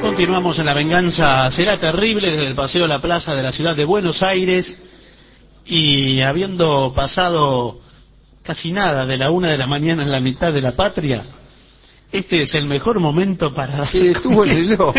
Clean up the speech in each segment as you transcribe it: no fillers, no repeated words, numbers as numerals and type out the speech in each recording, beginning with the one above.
Continuamos en La Venganza Será Terrible desde el Paseo de la Plaza de la ciudad de Buenos Aires, y habiendo pasado casi nada de la 1 de la mañana en la mitad de la patria, este es el mejor momento para... Sí, estuvo el reloj.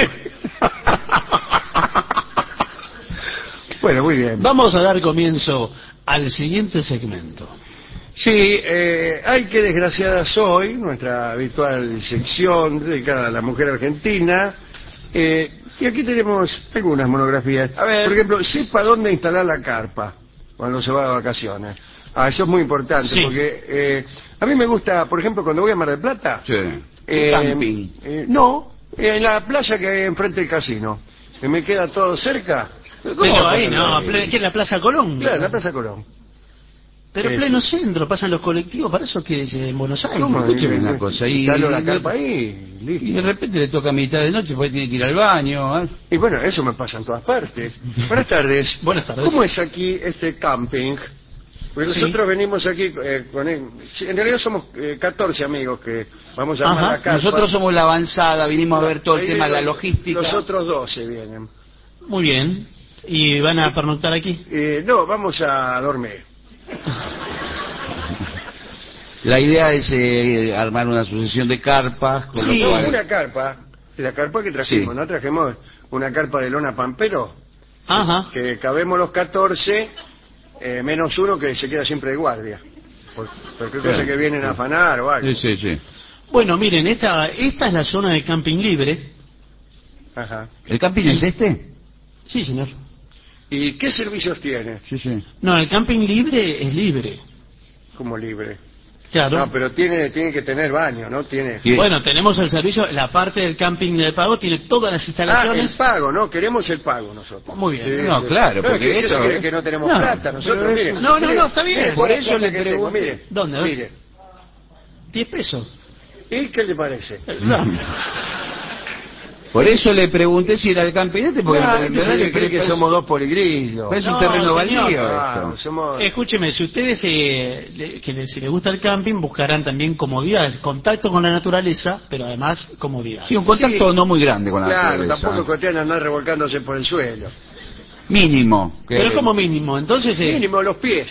Bueno, muy bien. Vamos a dar comienzo al siguiente segmento. Sí, ay, qué desgraciada soy, nuestra habitual sección dedicada a la mujer argentina. Y aquí tenemos algunas monografías. A ver. Por ejemplo, sepa dónde instalar la carpa cuando se va de vacaciones. Eso es muy importante, Sí. porque a mí me gusta, por ejemplo, cuando voy a Mar del Plata. Sí. Camping. No, en la playa que hay enfrente del casino. Que me queda todo cerca. Pero ahí no, ¿qué es la Plaza Colón? Claro, la Plaza Colón. Pero pleno centro, pasan los colectivos, para eso que es en Buenos Aires. ¿Cómo? Escúcheme una cosa. Instalo la carpa ahí, listo. Y de repente le toca a mitad de noche porque tiene que ir al baño. ¿Eh? Y bueno, eso me pasa en todas partes. Buenas tardes. Buenas tardes. ¿Cómo es aquí este camping? Porque Sí. nosotros venimos aquí con... sí, en realidad somos 14 amigos que vamos a armar Ajá. la carpa. Nosotros somos la avanzada, vinimos a ver todo el Ahí tema de la los- logística. Los otros 12 vienen. Muy bien. ¿Y van a pernoctar aquí? No, vamos a dormir. La idea es armar una sucesión de carpas. Con Sí. lo cual- Una carpa, la carpa que trajimos, Sí. ¿no? Trajimos una carpa de lona pampero, Ajá. que cabemos los 14, menos uno que se queda siempre de guardia. Por cualquier cosa Claro. que vienen a afanar o algo. Sí, sí, sí. Bueno, miren, esta es la zona de camping libre. Ajá. ¿El camping es este? Sí, señor. ¿Y qué servicios tiene? Sí, sí. No, el camping libre es libre. Como libre. Claro. No, pero tiene que tener baño, ¿no? Tiene... Sí. Bueno, tenemos el servicio, la parte del camping de pago tiene todas las Ah, el instalaciones. pago, ¿no? Queremos el pago nosotros. Muy bien. No, claro, porque ¿qué esto- se cree que no tenemos No, plata? Nosotros, pero mire. esto- No, mire, está bien. mire, Por toda la eso plata le que tengo, pregunté. mire. ¿Dónde? A ver. Mire. 10 pesos. ¿Y qué le parece? No. Por eso le pregunté si era el camping este, porque Ah, en verdad se cree que somos dos poligrillos. es un No, terreno señor. baldío Claro, esto. somos... Escúcheme, si ustedes si les gusta el camping, buscarán también comodidades, contacto con la naturaleza, pero además comodidades. Sí, un contacto no muy grande con la Claro, naturaleza. tampoco costean andar revolcándose por el suelo. Mínimo. que- Pero como mínimo, entonces... Mínimo los pies.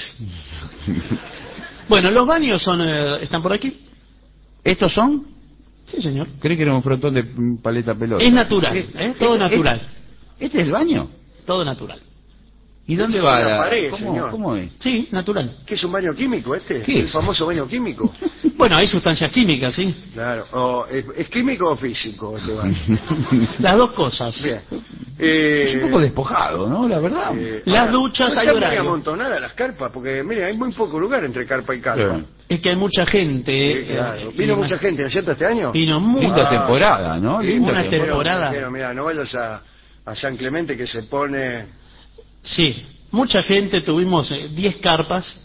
Bueno, los baños están por aquí. ¿Estos son? Sí, señor. Creí que era un frontón de paleta pelota. Es natural, todo natural. ¿Este es el baño? Todo natural. ¿Y dónde Es va? una la- pared, ¿Cómo, señor. ¿Cómo es? Sí, natural. ¿Qué es un baño químico este? ¿Qué El es? famoso baño químico. Bueno, hay sustancias químicas, ¿sí? Claro. O, ¿es químico o físico este baño? Las dos cosas. Bien. Es un poco despojado, ¿no? La verdad. Las duchas no hay están muy horario. amontonadas las carpas, porque mire, hay muy poco lugar entre carpa y carpa. Sí. Es que hay mucha gente. Sí, claro. Vino mucha gente, ¿no es cierto, este año? Vino muy... Linda temporada, ¿no? Sí, Linda una temporada. temporada. Pero mira, no vayas a San Clemente que se pone... Sí, mucha gente, tuvimos 10 carpas.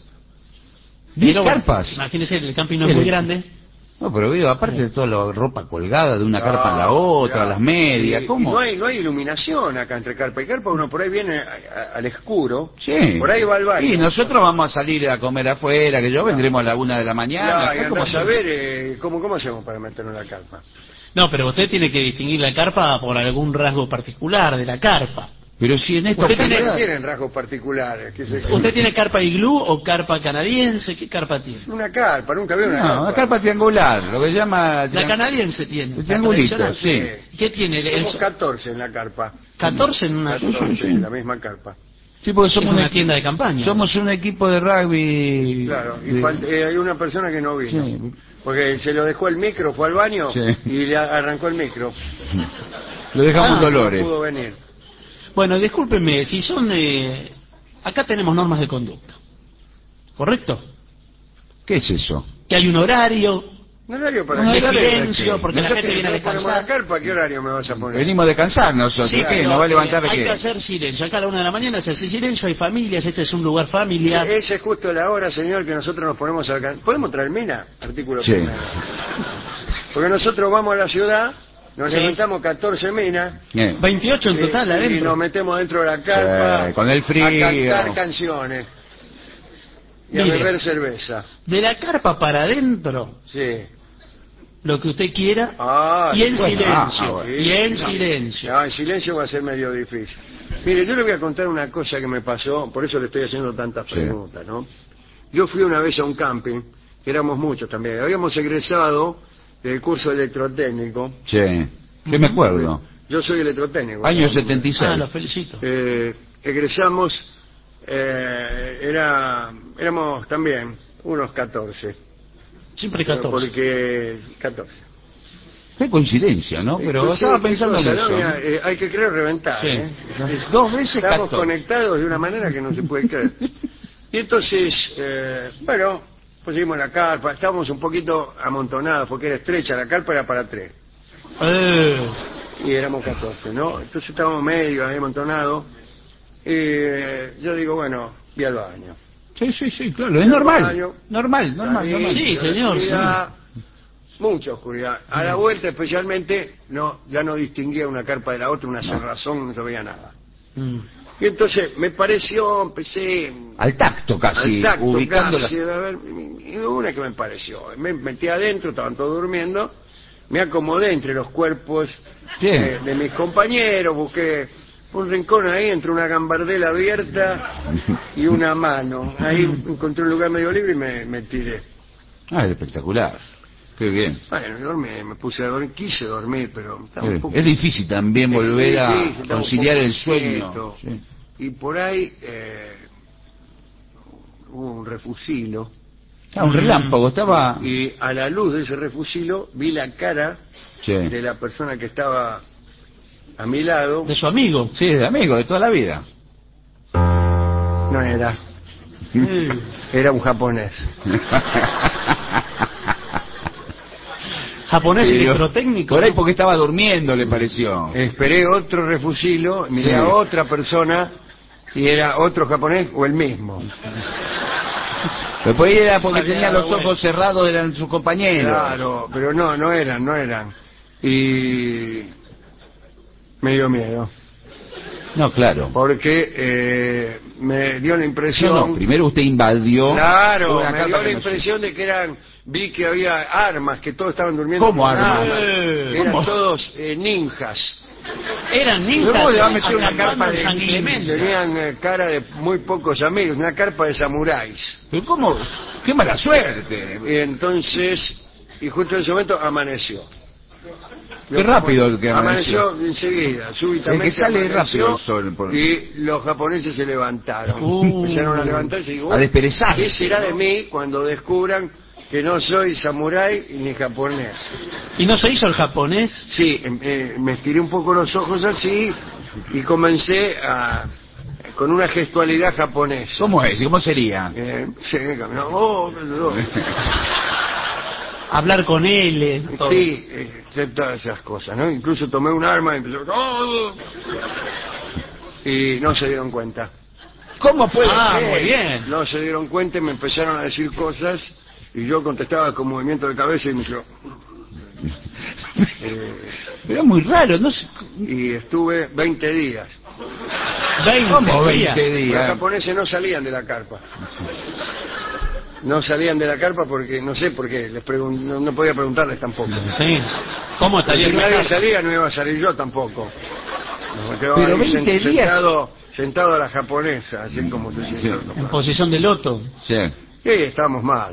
10 Pero bueno, carpas. Imagínense, el camping no es muy grande. No, pero digo, aparte de toda la ropa colgada de una carpa en la otra, claro. las medias, Y ¿cómo? no hay iluminación acá entre carpa y carpa, uno por ahí viene al oscuro, Sí. por ahí va al baño. Y nosotros vamos a salir a comer afuera, que yo vendremos a la 1 de la mañana. Ya, acá y como andás a se- ver cómo hacemos para meternos en la carpa. No, pero usted tiene que distinguir la carpa por algún rasgo particular de la carpa. Pero si en esta Usted tiene- oscuridad- Tienen rasgos particulares. ¿Usted tiene carpa iglú o carpa canadiense? ¿Qué carpa tiene? Una carpa, nunca veo una No, carpa. una carpa triangular, lo que se llama... La canadiense tiene. El la triangulito, tradicional. sí. ¿Qué tiene? Somos 14 en la carpa. 14 en una... 14 en la misma carpa. Sí, porque Es somos una tienda de campaña. Somos un equipo de rugby... Claro, y de- hay una persona que no vino. Sí. Porque se lo dejó el micro, fue al baño Sí. y le arrancó el micro. Lo dejamos Ah, Dolores. No pudo venir. Bueno, discúlpenme, si son... acá tenemos normas de conducta. ¿Correcto? ¿Qué es eso? Que hay un horario ¿Un horario para Un de qué? horario de silencio, qué? porque la Nosotros gente viene a nos ponemos la descansar. carpa, ¿qué horario me vas a poner? Venimos a descansar nosotros, Sí, ¿qué? pero, ¿Nos va a levantar hay qué? que hacer silencio. Acá a la 1 de la mañana se hace silencio, hay familias, este es un lugar familiar. Esa es justo la hora, señor, que nosotros nos ponemos a... ¿Podemos traer mina? Artículo Sí. primero. Porque nosotros vamos a la ciudad, nos Sí. levantamos 14 minas... 28 en total y adentro. nos metemos dentro de la carpa con el frío. a cantar canciones y a Mire. beber cerveza. De la carpa para adentro Sí. lo que usted quiera, Ah, y en bueno, silencio, bueno. y en No, silencio. No, en silencio va a ser medio difícil. Mire, yo le voy a contar una cosa que me pasó, por eso le estoy haciendo tantas Sí. preguntas, ¿no? Yo fui una vez a un camping, éramos muchos también, habíamos egresado del curso electrotécnico. Sí, yo me acuerdo. Yo soy electrotécnico. Año ¿no? 76. Ah, lo felicito. Egresamos, éramos también unos 14. Siempre 14. Porque 14. Qué coincidencia, ¿no? Pero Sí, estaba qué pensando cosa, en ¿no? eso. Mira, hay que creer reventar. Sí. ¿eh? 2 veces Estamos 14. conectados de una manera que no se puede creer. Y entonces, bueno, pusimos la carpa, estábamos un poquito amontonados porque era estrecha, la carpa era para 3. Y éramos 14, ¿no? Entonces estábamos medio ahí amontonados. Y yo digo, bueno, voy al baño. Sí, claro, es normal. Baño, normal. salí, Sí, señor, oscuridad, mucha oscuridad. A la vuelta especialmente, ya no distinguía una carpa de la otra, una cerrazón, no se veía nada. Y entonces me pareció, empecé Al tacto casi, al tacto, ubicando casi, a ver, y una que me pareció. Me metí adentro, estaban todos durmiendo, me acomodé entre los cuerpos Bien. de mis compañeros, busqué un rincón ahí entre una gambardela abierta y una mano. Ahí encontré un lugar medio libre y me tiré. Ah, es espectacular. Qué bien. Bueno, dormí, me puse a dormir, quise dormir, pero estaba un poco... Es difícil también volver Es a difícil, estaba un conciliar poco el sueño. quieto. Sí. Y por ahí hubo un refusilo. Ah, un relámpago, estaba... Y a la luz de ese refusilo vi la cara Sí. de la persona que estaba a mi lado. De su amigo. Sí, de amigo, de toda la vida. No era. Era un japonés. Japonés Sí, yo- electrotécnico. Por ahí ¿no? porque estaba durmiendo, le pareció. Esperé otro refusilo, miré Sí. a otra persona y era otro japonés o el mismo. Después era porque Había tenía dado los vuelta. ojos cerrados, eran sus compañeros. Claro, pero no eran. Y me dio miedo, No, claro. porque me dio la impresión... No, primero usted invadió. Claro, una me carpa dio que la no- impresión de que vi que había armas, que todos estaban durmiendo. ¿Cómo con armas? Eran ¿Cómo? todos ninjas. Eran ninjas. ¿Cómo le va a meter una acampando carpa en de San ninja? Clemente. Tenían cara de muy pocos amigos, una carpa de samuráis. ¿Pero cómo? ¡Qué mala suerte! Y entonces, justo en ese momento amaneció. Qué rápido el que Amaneció enseguida, súbitamente. Es que sale amaneció, rápido el sol, por- Y los japoneses se levantaron. Empezaron a levantarse y digo, A desperezarse, ¿qué será ¿no? de mí cuando descubran que no soy samurái ni japonés? ¿Y no se hizo el japonés? Sí, me estiré un poco los ojos así y comencé con una gestualidad japonesa. ¿Cómo es? ¿Y cómo sería? Sí, caminó. Oh, Hablar con él. Todo. sí, todas esas cosas, ¿no? Incluso tomé un arma y empezó... ¡Oh! Y no se dieron cuenta. ¿Cómo puede ser? Muy bien. No se dieron cuenta y me empezaron a decir cosas y yo contestaba con movimiento de cabeza y me dijo... Pero es muy raro, no sé. y estuve 20 días. 20 ¿Cómo días. 20 Los días? japoneses no salían de la carpa. No salían de la carpa porque, no sé por qué, no podía preguntarles tampoco. Sí. ¿Cómo Pero estaría si en la nadie carpa? salía, no iba a salir yo tampoco. Me quedaba Pero ahí 20 días. sentado a la japonesa, así como se sienta el En japonés. posición de loto. Sí. Y ahí estábamos mal.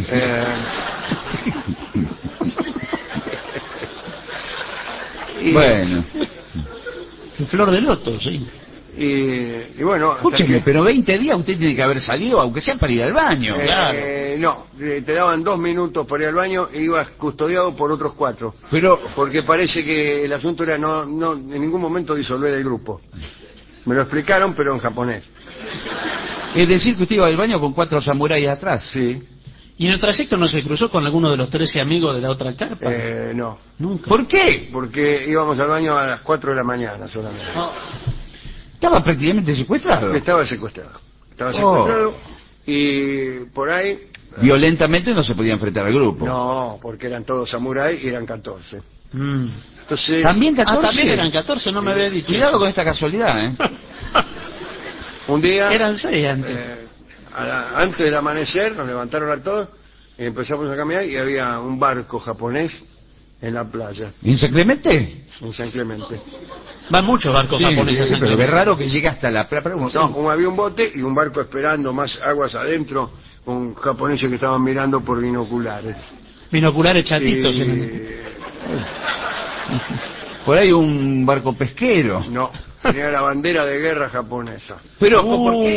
Y, Bueno. En flor de loto, sí. y bueno, hasta Escúcheme, que- pero 20 días usted tiene que haber salido, aunque sea para ir al baño. Claro. No, te daban 2 minutos para ir al baño e ibas custodiado por otros 4. Pero, Porque parece que el asunto era no en ningún momento disolver el grupo. Me lo explicaron, pero en japonés. es decir que usted iba al baño con 4 samuráis atrás. Sí. ¿Y en el trayecto no se cruzó con alguno de los 13 amigos de la otra carpa? No. Nunca. ¿Por qué? Porque íbamos al baño a las 4 de la mañana solamente. Estaba prácticamente secuestrado. Estaba secuestrado. Estaba secuestrado y por ahí... Violentamente no se podía enfrentar al grupo. No, porque eran todos samuráis y eran 14. Mm. Entonces... También 14. También eran 14, no me había dicho. Cuidado con esta casualidad, ¿eh? Un día... Eran 6 antes. antes del amanecer nos levantaron a todos y empezamos a caminar y había un barco japonés en la playa, ¿En San Clemente? en San Clemente. Van muchos barcos japoneses a San pero es Clemente. raro que llegue hasta la playa. No, había un bote y un barco esperando más aguas adentro, con japoneses que estaban mirando por binoculares. Binoculares chatitos. Por ahí un barco pesquero. No, tenía la bandera de guerra japonesa. Pero, ¿por qué?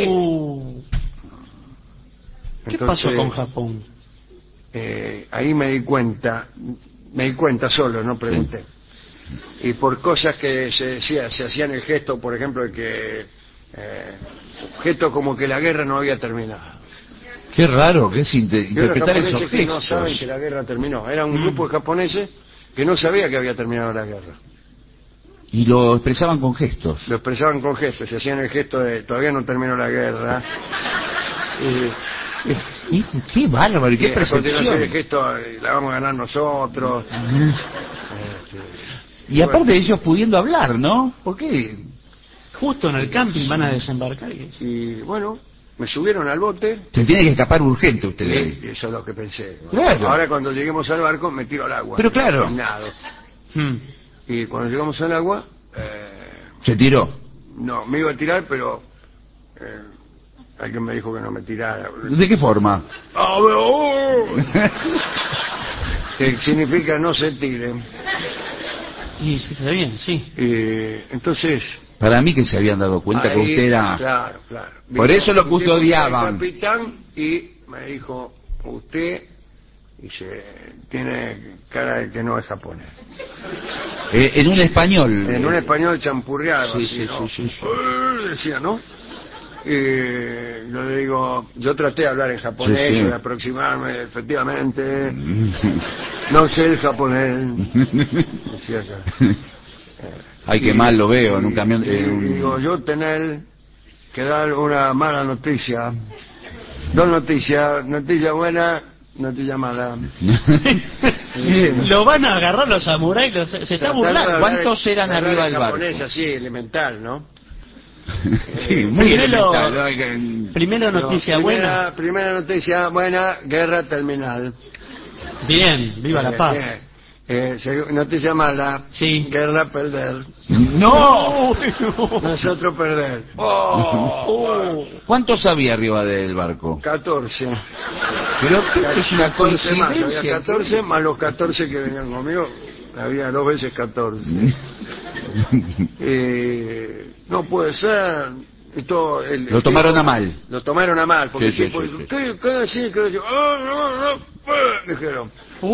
¿Qué Entonces, pasó con Japón? Ahí me di cuenta solo, no pregunté. Y por cosas que se decía, se hacían el gesto, por ejemplo, de que gesto como que la guerra no había terminado. Qué raro que es Y interpretar los esos japoneses que no gestos. saben que la guerra terminó. Era un grupo de japoneses que no sabía que había terminado la guerra. Y lo expresaban con gestos. Lo expresaban con gestos, se hacían el gesto de todavía no terminó la guerra. Y qué bárbaro, y qué A continuación percepción. el gesto, la vamos a ganar nosotros. Y aparte de ellos pudiendo hablar, ¿no? ¿Por qué? Justo en el camping van a desembarcar. Y bueno, me subieron al bote. Se tiene que escapar urgente usted. Y eso es lo que pensé. Claro. Ahora cuando lleguemos al barco me tiro al agua. Pero claro. Nado. Hmm. Y cuando llegamos al agua, Se tiró. no, me iba a tirar, pero alguien me dijo que no me tirara. ¿De qué forma? Que significa no se tiren. Y sí, está bien, sí. Entonces... Para mí que se habían dado cuenta que ahí, usted era... Claro. Por eso lo un tipo custodiaban. el capitán y me dijo, usted tiene cara de que no es japonés. En un español. En un español champurreado, Sí, así, sí, ¿no? sí. Decía, ¿no? Yo le digo, yo traté de hablar en japonés, Sí. de aproximarme, efectivamente. No sé el japonés. Decía acá. Ay, qué mal lo veo en un camión. Y digo, yo tener que dar una mala noticia. Dos noticias, noticia buena, noticia mala. Lo van a agarrar los samuráis, se está burlando. ¿Cuántos eran Hablar arriba en del barco? japonés así, elemental, ¿no? Sí, muy Primero- elemental, ¿no? Primero noticia buena. Primera noticia buena, guerra terminal. Bien, viva la paz. Noticia mala, Sí. guerra perder. ¡No! Nosotros perder. ¿Cuántos había arriba del barco? 14. Pero esto es una 14 más, había coincidencia. 14 más los 14 que venían conmigo. Había 2 veces 14. No puede ser. Y todo Lo tomaron a mal. Lo tomaron a mal, porque Sí, el tipo sí, dijo, sí. ¿qué decís? ¿Qué decís? Dijeron.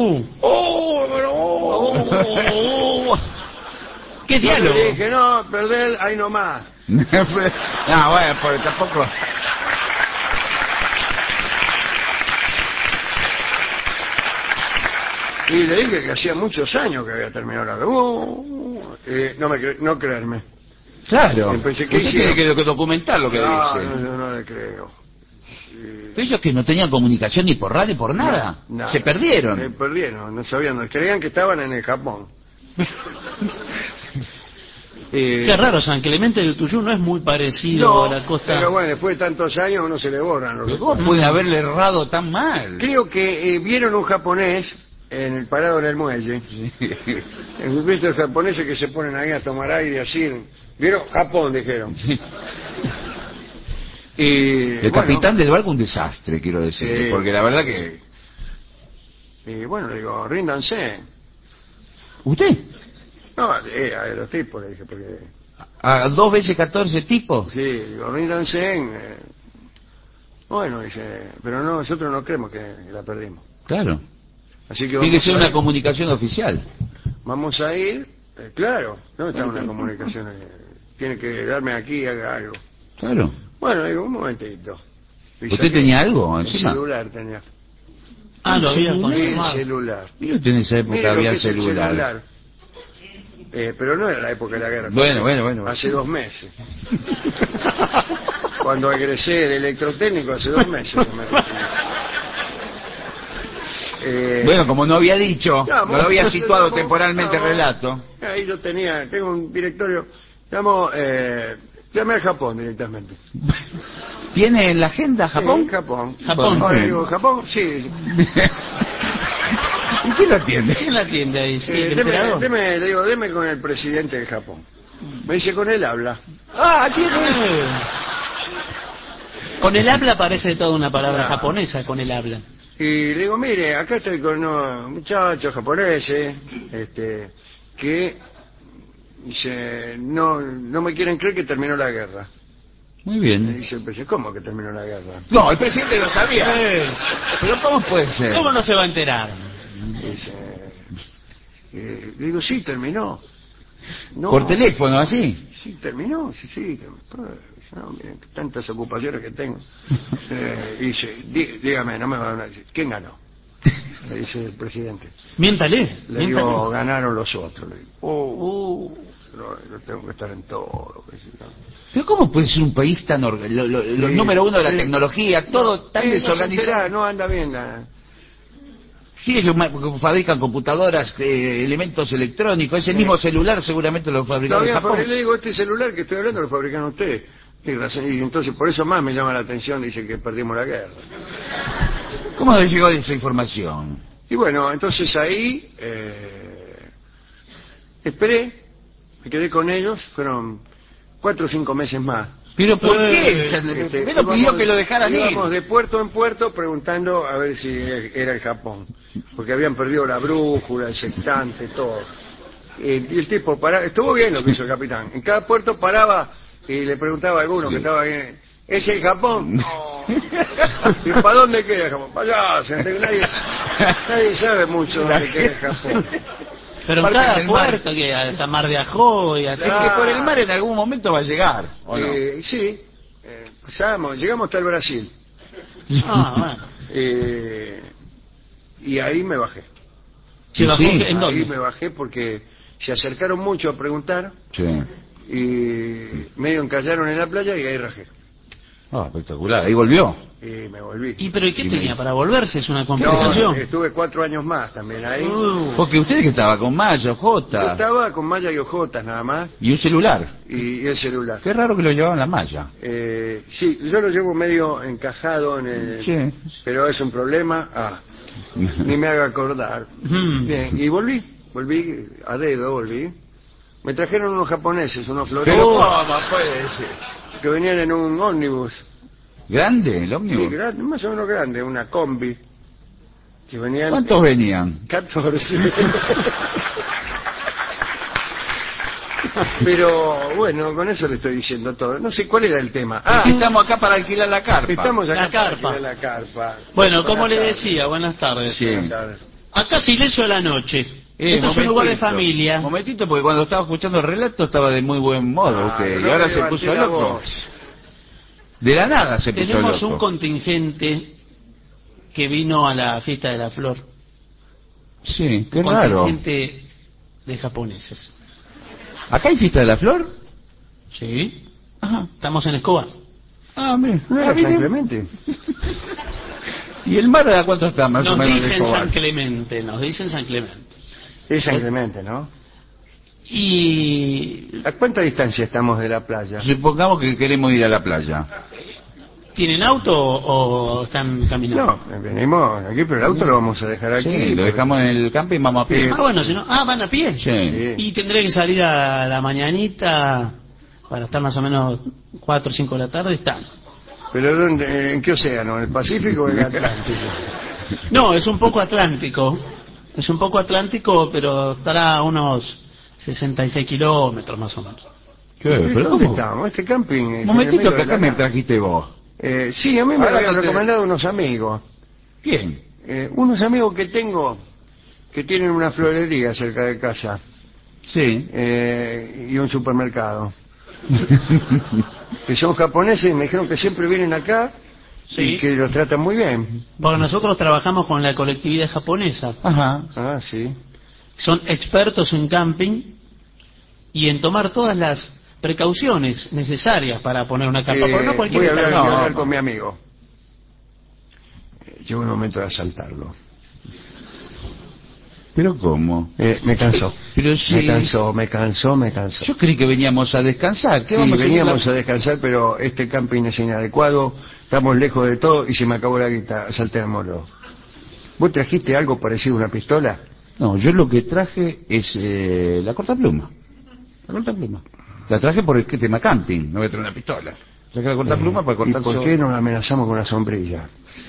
¿Qué diálogo? Yo dije, no, perder, ahí nomás. No, bueno, porque tampoco... Y le dije que hacía muchos años que había terminado la guerra. No creerme. Claro. Pensé que Usted hicieron. tiene que documentar lo que No, dice. no le creo. Pero ellos que no tenían comunicación ni por radio, por nada. Nada. Se perdieron. Se perdieron, no sabían. Creían que estaban en el Japón. Qué raro, San Clemente del Tuyú no es muy parecido a la costa. Pero bueno, después de tantos años uno se le borran los Pero ¿cómo recuerdos. pueden haberle errado tan mal? Creo que vieron un japonés en el parado en el muelle. El visto de japoneses que se ponen ahí a tomar aire así. ¿Vieron? Japón, dijeron. El capitán del barco un desastre, quiero decir. Sí. Porque la verdad que... Y bueno, le digo, ríndanse. ¿Usted? No, a los tipos le dije, porque... ¿A 2 veces 14 tipos? Sí, digo, ríndanse. Bueno, dice, pero no, nosotros no creemos que la perdimos. Claro. Así que Tiene que ser a una ir. comunicación oficial. Vamos a ir, claro, ¿dónde está una comunicación? Tiene que darme aquí y haga algo. Claro. Bueno, digo, un momentito. Y ¿Usted saqué tenía algo el encima? celular tenía. Lo había El confirmado. celular. Mire usted en esa época Mire lo había que es el celular. Pero no era la época de la guerra. Bueno. Hace 2 meses. Cuando egresé de electrotécnico hace 2 meses. que me recibí. Bueno, como no había dicho, No, no lo había no, situado no, temporalmente el no. relato. Ahí yo tengo un directorio. Llamé al Japón directamente. ¿Tiene en la agenda Japón? Sí, Japón. Japón. Ahora digo, ¿Japón? Sí. ¿Y quién lo atiende? ¿Quién la atiende ahí? Sí, el Deme, emperador. le digo, deme con el presidente de Japón. Me dice, con él habla. Ah, ¿quién es? Con el habla parece toda una palabra Claro. japonesa, con el habla. Y le digo, mire, acá estoy con unos muchachos japoneses, que dice, no me quieren creer que terminó la guerra. Muy Me bien. dice el presidente, ¿cómo que terminó la guerra? No, el presidente lo sabía. Pero ¿cómo puede ser? ¿Cómo no se va a enterar? Dice, le digo, sí, terminó. No, Por teléfono, así. sí, terminó, sí. No, miren, tantas ocupaciones que tengo. Y dice, dígame, no me van a decir, ¿quién ganó? Le dice el presidente. Miéntale. Le digo, ganaron los otros. Le digo, no tengo que estar en todo. Pero ¿cómo puede ser un país tan los número uno de la tecnología, todo tan desorganizado? No anda bien la... Sí, fabrican computadoras, elementos electrónicos, ese mismo celular seguramente lo fabricaron en Japón. Le digo, este celular que estoy hablando lo fabricaron ustedes. Y entonces por eso más me llama la atención, dice que perdimos la guerra. ¿Cómo le llegó esa información? Y bueno, entonces ahí esperé, me quedé con ellos, fueron 4 o 5 meses más. ¿Pero por qué? Primero pidió que lo dejaran ir. Íbamos de puerto en puerto preguntando a ver si era el Japón, porque habían perdido la brújula, el sextante, todo. Y el tipo paraba, estuvo bien lo que hizo el capitán. En cada puerto paraba y le preguntaba a alguno que estaba bien, ¿es el Japón? No. ¿Y para dónde queda el Japón? Para allá, nadie sabe mucho dónde queda el Japón. Pero en cada puerto, que hasta Mar de Ajó y así. Es que por el mar en algún momento va a llegar, ¿o no? Sí, llegamos hasta el Brasil. Bueno. Y ahí me bajé. ¿Se bajó? Sí. ¿En dónde? Ahí me bajé porque se acercaron mucho a preguntar Sí. y medio encallaron en la playa y ahí rajé. Ah, espectacular. Ahí volvió. Y me volví. ¿Pero y qué Y tenía me- para volverse? ¿Es una No, complicación? estuve 4 años más también ahí. Porque usted que estaba con Mayo, Yo Jota, estaba con malla y ojotas nada más y un celular. y el celular. Qué raro que lo llevaban la malla. Sí, yo lo llevo medio encajado en el... Sí. Pero es un problema. Ni me haga acordar. Bien, y volví a dedo, volví. Me trajeron unos japoneses, unos Pero floreros, ¿cómo puede ser? que venían en un ómnibus. ¿Grande el Sí, ómnibus? grande, más o menos grande, una combi. Que venían... ¿Cuántos venían? 14. Pero bueno, con eso le estoy diciendo todo. No sé cuál era el tema. Estamos acá para alquilar la carpa. Estamos acá La carpa. para alquilar la carpa. Bueno, como Buenas le tardes. decía, buenas tardes. Sí. Buenas tardes. Acá silencio a la noche. Esto es un lugar de familia. Momentito, porque cuando estaba escuchando el relato estaba de muy buen modo usted, y ahora me se levanté puso la loco. voz. De la nada se puso Tenemos loco. un contingente que vino a la fiesta de la flor. Sí, qué Un raro. contingente de japoneses. ¿Acá hay fiesta de la flor? Sí. Ajá. Estamos en Escobar. Ah, mira. ¿No era San Clemente? ¿Y el mar a cuánto está más o Nos menos de dicen Escobar? San Clemente, nos dicen San Clemente. Es San Clemente, ¿no? Y ¿A cuánta distancia estamos de la playa? Supongamos que queremos ir a la playa. ¿tienen auto o están caminando? No, venimos aquí, pero el auto lo vamos a dejar aquí. Sí, lo dejamos en el campo y vamos a pie. Ah, bueno, si no, van a pie. Sí. Sí. Y tendré que salir a la mañanita para estar más o menos 4 o 5 de la tarde. Están. ¿Pero dónde, en qué océano? ¿En el Pacífico o en el Atlántico? No, es un poco atlántico. Es un poco atlántico, pero estará a unos 66 kilómetros más o menos. ¿Qué? ¿Pero ¿Dónde cómo? estamos? Este camping... Un momentito que acá me traje. trajiste vos. Sí, a mí me Ahora habían no te- recomendado unos amigos. ¿Quién? Unos amigos que tengo que tienen una florería cerca de casa Sí. y un supermercado. Que son japoneses y me dijeron que siempre vienen acá y Sí, que los tratan muy bien. porque nosotros trabajamos con la colectividad japonesa. Ajá. Ah, sí. Son expertos en camping y en tomar todas las precauciones necesarias para poner una carpa. Porque no cualquier voy a hablar, instalación. voy a hablar con mi amigo. Llegó el momento de asaltarlo. ¿Pero cómo? Me cansó. Pero sí. Me cansó. Yo creí que veníamos a descansar. ¿Qué Sí, vamos a seguir veníamos la- a descansar, pero este camping es inadecuado, estamos lejos de todo y se me acabó la guita, saltémoslo. ¿Vos trajiste algo parecido a una pistola? No, yo lo que traje es la cortapluma. La cortapluma. La traje por el tema camping, no voy a traer una pistola. Traje la cortapluma para cortar... ¿Y por qué no la amenazamos con la sombrilla?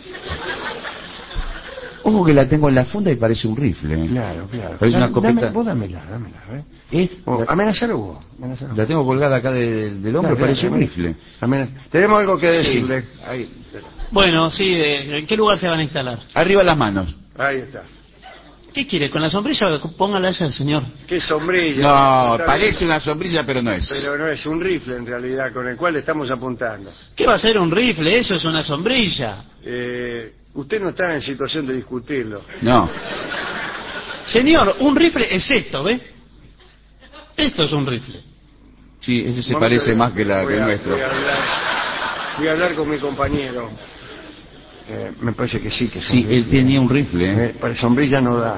Ojo que la tengo en la funda y parece un rifle. Claro, claro. Parece una escopeta. Vos dámela, amenazalo vos. La tengo colgada acá del hombro, parece un rifle. Tenemos algo que decirle. Sí. Ahí. Bueno, sí, ¿en qué lugar se van a instalar? Arriba las manos. Ahí está. ¿Qué quiere? ¿Con la sombrilla? Póngala allá, señor. ¿Qué sombrilla? No, Está parece bien. una sombrilla, pero no es. Pero no es un rifle en realidad con el cual estamos apuntando. ¿Qué va a ser un rifle? Eso es una sombrilla. Usted no está en situación de discutirlo. No. Señor, un rifle es esto, ¿ve? Esto es un rifle. Sí, ese se parece más que el nuestro. Voy a hablar con mi compañero. Me parece que sí. Sí, él tenía un rifle. Para sombrilla no da.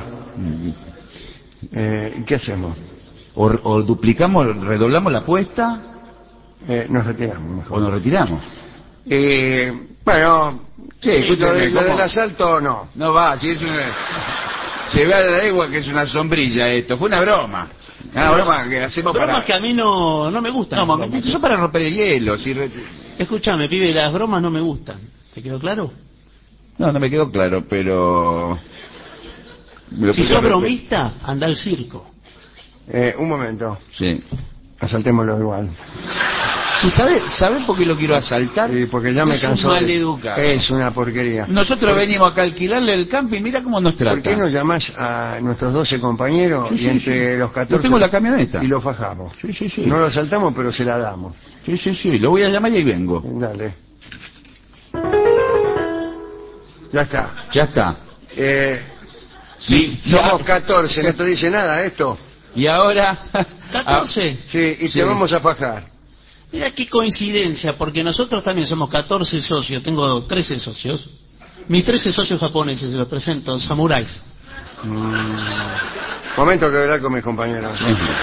¿Y qué hacemos? O duplicamos, redoblamos la apuesta. Nos retiramos mejor. O nos retiramos. Bueno, sí, lo del asalto no. No va, si es una... Se ve a la legua que es una sombrilla esto. Fue una broma. Una broma que hacemos bromas que a mí no me gustan. No, momentito, son para romper el hielo. Si... Escúchame, pibe, las bromas no me gustan. ¿Te quedó claro? No me quedó claro, pero... Si sos bromista, anda al circo. Un momento. Sí. Asaltémoslo igual. Sí, ¿sabe por qué lo quiero asaltar? Sí, porque ya me cansó. Es una porquería. Nosotros venimos acá a alquilarle el camping, mira cómo nos trata. ¿Por qué no llamás a nuestros 12 compañeros y entre los 14... Yo tengo la camioneta. Y lo fajamos. Sí. No lo asaltamos, pero se la damos. Sí, lo voy a llamar y ahí vengo. Dale. Ya está. Ya está. Sí, somos 14, ¿no te dice nada esto? Y ahora... ¿14? Sí, y te vamos a fajar. Mira qué coincidencia, porque nosotros también somos 14 socios, tengo 13 socios. Mis 13 socios japoneses, se los presento, samuráis. Momento que hablar con mis compañeros.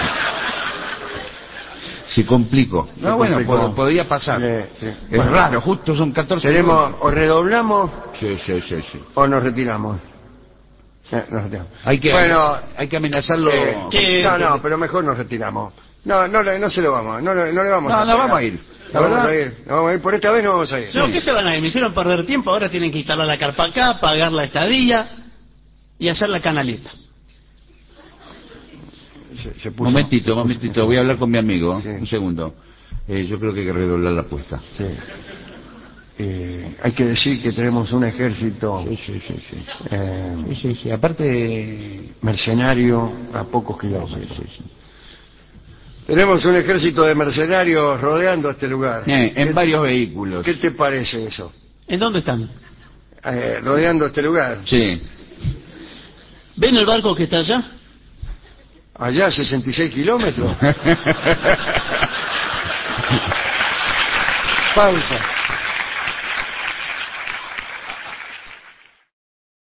Se complicó. No, bueno, podía pasar. Sí. Es raro, justo son 14. Tenemos, o redoblamos, sí. o nos retiramos. Nos retiramos. Hay que amenazarlo. No, pero mejor nos retiramos. No se lo vamos, no le vamos a ir. No vamos a ir. No vamos a ir, por esta vez no vamos a ir. No, ¿qué se van a ir? Me hicieron perder tiempo, ahora tienen que instalar la carpa acá, pagar la estadía y hacer la canaleta. Se puso, momentito, voy a hablar con mi amigo. Sí. Un segundo. Yo creo que hay que redoblar la apuesta. Sí. Hay que decir que tenemos un ejército. Sí. Aparte, mercenario a pocos kilómetros. Sí. Tenemos un ejército de mercenarios rodeando este lugar. En varios vehículos. ¿Qué te parece eso? ¿En dónde están? Rodeando este lugar. Sí. ¿Ven el barco que está allá? Allá, 66 kilómetros. Pausa.